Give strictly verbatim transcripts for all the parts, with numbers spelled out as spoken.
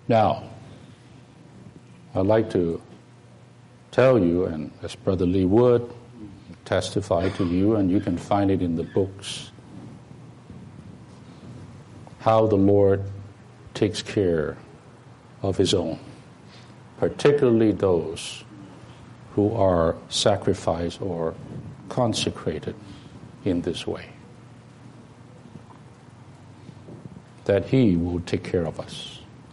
Now, I'd like to tell you, and as Brother Lee would testify to you, and you can find it in the books, how the Lord takes care of his own, particularly those who are sacrificed or consecrated in this way. That he will take care of us.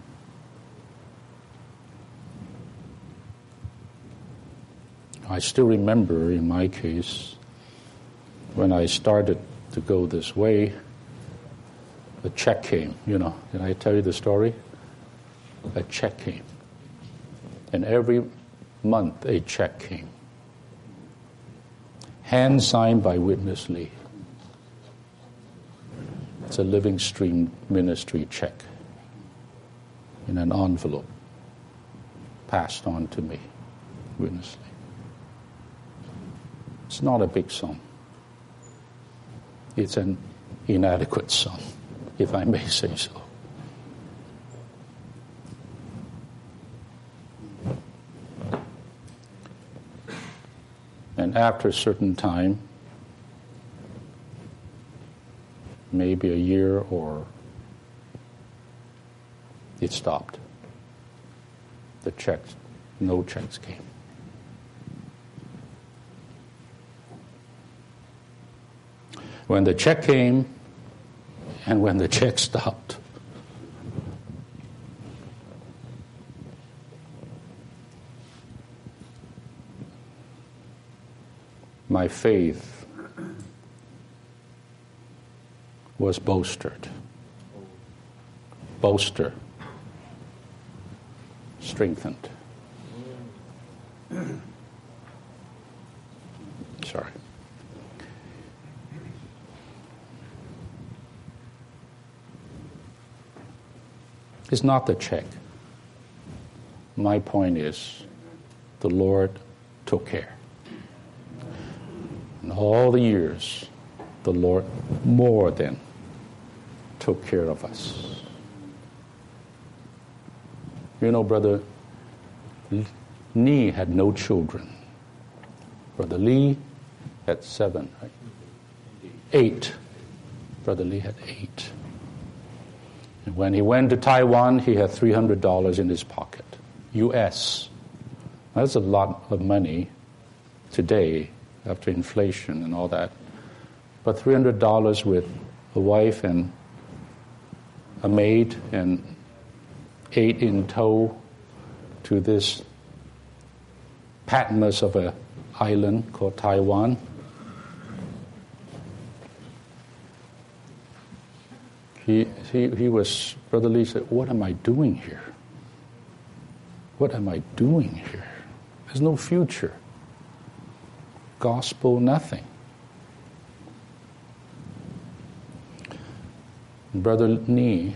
I still remember in my case, when I started to go this way, a check came, you know. Did I tell you the story? A check came. And every month a check came. Hand signed by Witness Lee. It's a Living Stream Ministry check in an envelope passed on to me, Witness Lee. It's not a big sum. It's an inadequate sum, if I may say so. And after a certain time, maybe a year or it stopped. The checks, no checks came. When the check came and when the check stopped, my faith was bolstered. Bolster. Strengthened. Sorry. It's not the check. My point is, the Lord took care. In all the years, the Lord more than took care of us. You know, Brother Nee had no children. Brother Lee had seven, right? Eight. Brother Lee had eight. And when he went to Taiwan, he had three hundred dollars in his pocket, U S That's a lot of money today after inflation and all that. But three hundred dollars with a wife and a maid and eight in tow to this Patmos of an island called Taiwan. He, he, he was, Brother Lee said, what am I doing here? What am I doing here? There's no future. Gospel, nothing. Brother Nee,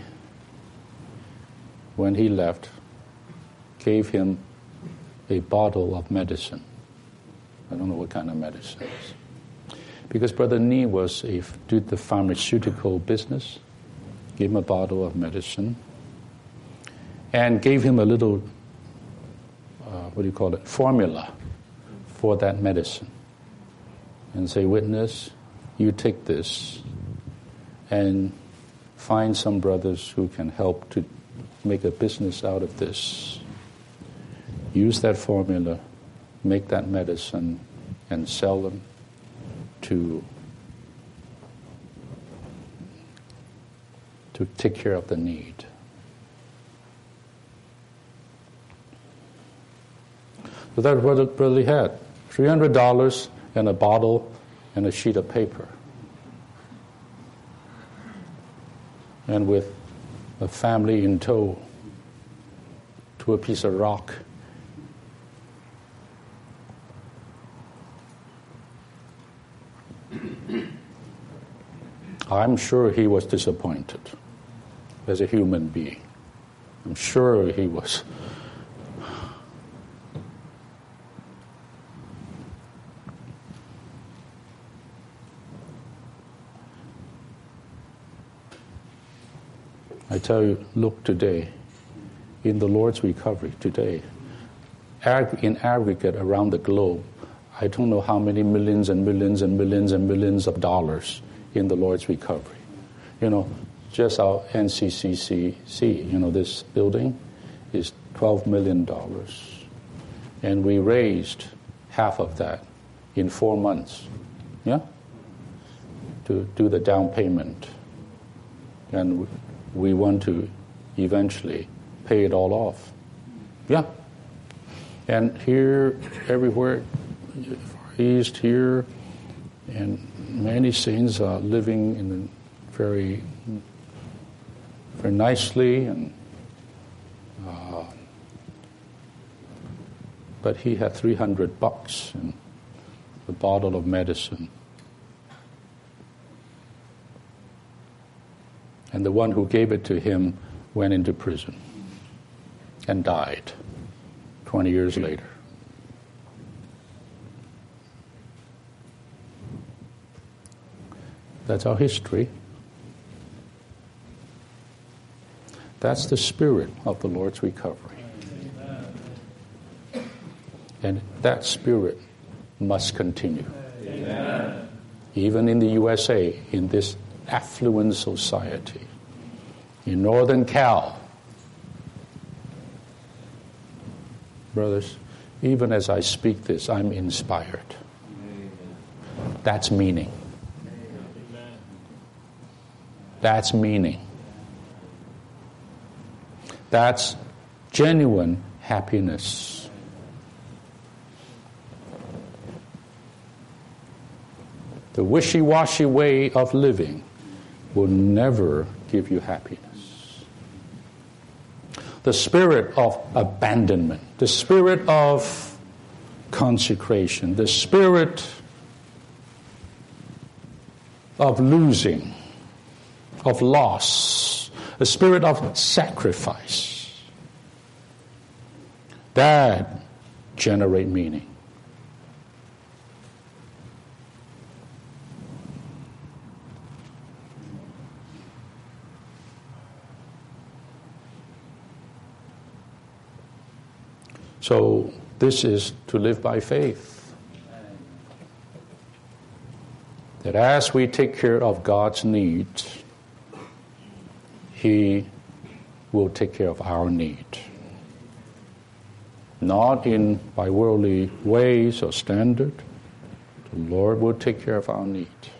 when he left, gave him a bottle of medicine. I don't know what kind of medicine it is. Because Brother Nee was a, did the pharmaceutical business, gave him a bottle of medicine, and gave him a little, uh, what do you call it, formula for that medicine. And say, Witness, you take this and find some brothers who can help to make a business out of this. Use that formula, make that medicine, and sell them to to take care of the need. So that's what it really had. three hundred dollars and a bottle and a sheet of paper. And with a family in tow to a piece of rock. I'm sure he was disappointed as a human being. I'm sure he was. I tell you, look today, in the Lord's recovery today. In aggregate around the globe, I don't know how many millions and millions and millions and millions of dollars in the Lord's recovery. You know, just our N C C C C, you know, this building is twelve million dollars. And we raised half of that in four months, yeah, to do the down payment. And we want to eventually pay it all off. Yeah. And here, everywhere, Far East here, and many saints are living in very, very nicely, and uh, but he had three hundred bucks and a bottle of medicine. And the one who gave it to him went into prison and died twenty years later. That's our history. That's the spirit of the Lord's recovery. And that spirit must continue. Amen. Even in the U S A, in this affluent society, in Northern Cal, brothers, even as I speak this, I'm inspired. That's meaning. That's meaning. That's genuine happiness. The wishy-washy way of living will never give you happiness. The spirit of abandonment, the spirit of consecration, the spirit of losing, of loss, the spirit of sacrifice, that generate meaning. So this is to live by faith. That as we take care of God's needs, He will take care of our need. Not in by worldly ways or standard. The Lord will take care of our need.